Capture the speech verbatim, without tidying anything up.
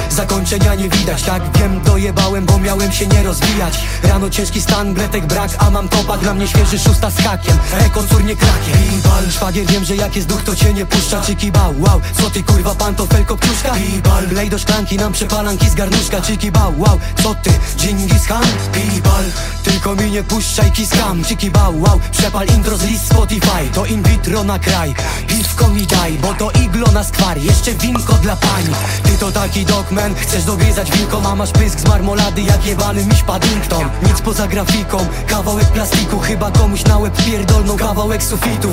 zakończenia nie widać. Tak wiem, dojebałem, bo miałem się nie rozwijać. Rano ciężki stan, bletek brak, a mam topak. Dla mnie świeży szósta z hakiem, eko cór nie krakiem. Bal, szwagier, wiem, że jak jest duch, to cię nie puszcza. Czyki bał, wow, co ty kurwa pantofel kopciuszka? Bal, lej do szklanki, nam przepalanki z garnuszka. Czyki bał, wow, co ty, Dżingis Khan? Bal, tylko mi nie puszczaj kiskam. Czyki bał, wow, przepal intro z list Spotify. To in vitro na kraj, piwko mi daj, bo to iglo na skwar, jeszcze winko dla pań. Ty to taki dogman, chcesz dogryzać wilkom, a masz pysk z marmolady jak jebany miś Paddington. Nic poza grafiką, kawałek plastiku, chyba komuś na łeb pierdolną kawałek sufitu.